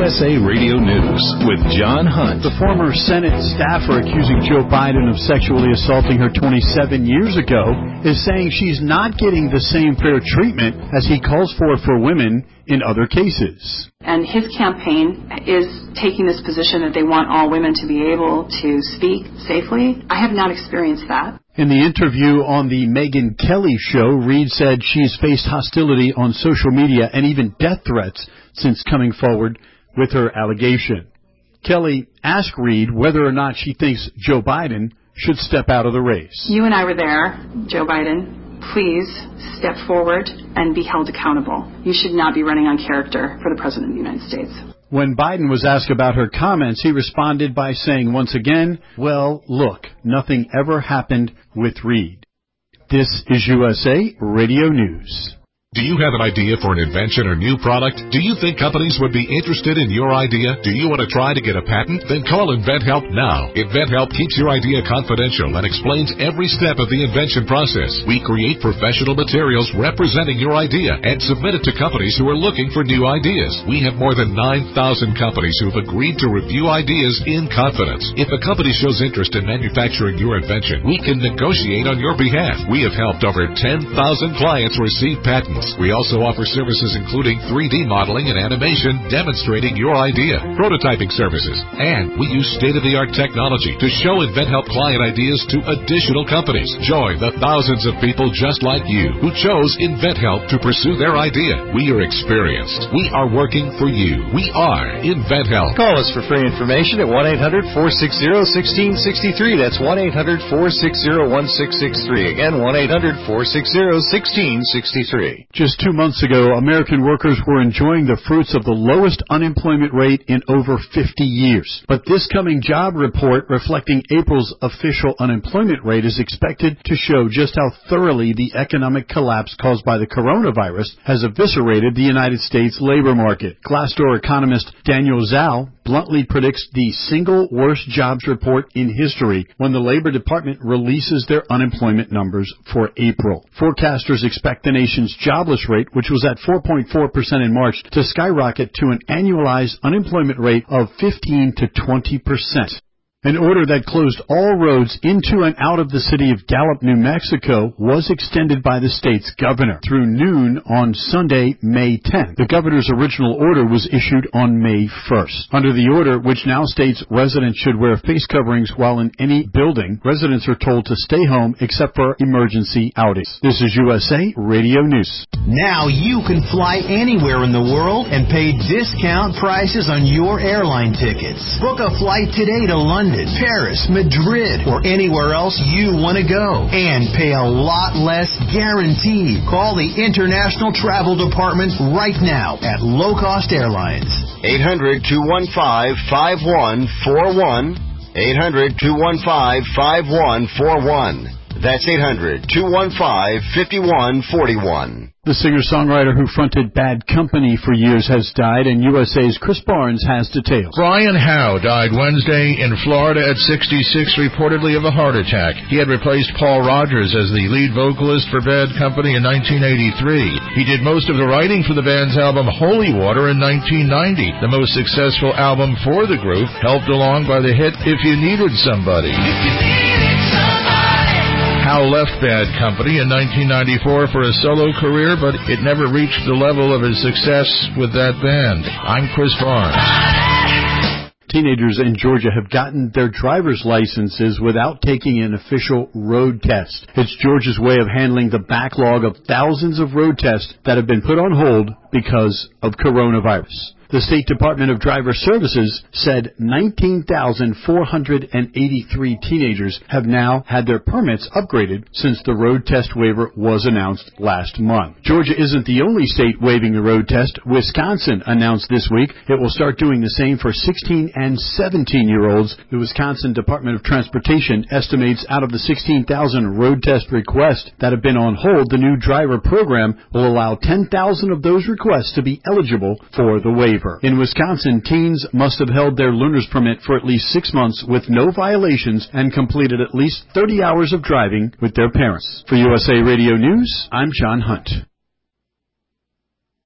USA Radio News with John Hunt. The former Senate staffer accusing Joe Biden of sexually assaulting her 27 years ago is saying she's not getting the same fair treatment as he calls for women in other cases. And his campaign is taking this position that they want all women to be able to speak safely. I have not experienced that. In the interview on the Megyn Kelly show, Reed said she's faced hostility on social media and even death threats since coming forward with her allegation. Kelly asked Reed whether or not she thinks Joe Biden should step out of the race. You and I were there, Joe Biden. Please step forward and be held accountable. You should not be running on character for the President of the United States. When Biden was asked about her comments, he responded by saying once again, well, look, nothing ever happened with Reed. This is USA Radio News. Do you have an idea for an invention or new product? Do you think companies would be interested in your idea? Do you want to try to get a patent? Then call InventHelp now. InventHelp keeps your idea confidential and explains every step of the invention process. We create professional materials representing your idea and submit it to companies who are looking for new ideas. We have more than 9,000 companies who have agreed to review ideas in confidence. If a company shows interest in manufacturing your invention, we can negotiate on your behalf. We have helped over 10,000 clients receive patents. We also offer services including 3D modeling and animation demonstrating your idea, prototyping services, and we use state-of-the-art technology to show InventHelp client ideas to additional companies. Join the thousands of people just like you who chose InventHelp to pursue their idea. We are experienced. We are working for you. We are InventHelp. Call us for free information at 1-800-460-1663. That's 1-800-460-1663. Again, 1-800-460-1663. Just 2 months ago, American workers were enjoying the fruits of the lowest unemployment rate in over 50 years. But this coming job report reflecting April's official unemployment rate is expected to show just how thoroughly the economic collapse caused by the coronavirus has eviscerated the United States labor market. Glassdoor economist Daniel Zhao bluntly predicts the single worst jobs report in history when the Labor Department releases their unemployment numbers for April. Forecasters expect the nation's jobless rate, which was at 4.4% in March, to skyrocket to an annualized unemployment rate of 15 to 20%. An order that closed all roads into and out of the city of Gallup, New Mexico, was extended by the state's governor through noon on Sunday, May 10th. The governor's original order was issued on May 1st. Under the order, which now states residents should wear face coverings while in any building, residents are told to stay home except for emergency outings. This is USA Radio News. Now you can fly anywhere in the world and pay discount prices on your airline tickets. Book a flight today to London, Paris, Madrid, or anywhere else you want to go, and pay a lot less guaranteed. Call the International Travel Department right now at Low Cost Airlines. 800-215-5141. 800-215-5141. That's 800-215-5141. The singer-songwriter who fronted Bad Company for years has died, and USA's Chris Barnes has details. Brian Howe died Wednesday in Florida at 66, reportedly of a heart attack. He had replaced Paul Rogers as the lead vocalist for Bad Company in 1983. He did most of the writing for the band's album Holy Water in 1990, the most successful album for the group, helped along by the hit If You Needed Somebody. Howe left Bad Company in 1994 for a solo career, but it never reached the level of his success with that band. I'm Chris Barnes. Teenagers in Georgia have gotten their driver's licenses without taking an official road test. It's Georgia's way of handling the backlog of thousands of road tests that have been put on hold because of coronavirus. The State Department of Driver Services said 19,483 teenagers have now had their permits upgraded since the road test waiver was announced last month. Georgia isn't the only state waiving the road test. Wisconsin announced this week it will start doing the same for 16 and 17-year-olds. The Wisconsin Department of Transportation estimates out of the 16,000 road test requests that have been on hold, the new driver program will allow 10,000 of those requests to be eligible for the waiver. In Wisconsin, teens must have held their learner's permit for at least 6 months with no violations and completed at least 30 hours of driving with their parents. For USA Radio News, I'm John Hunt.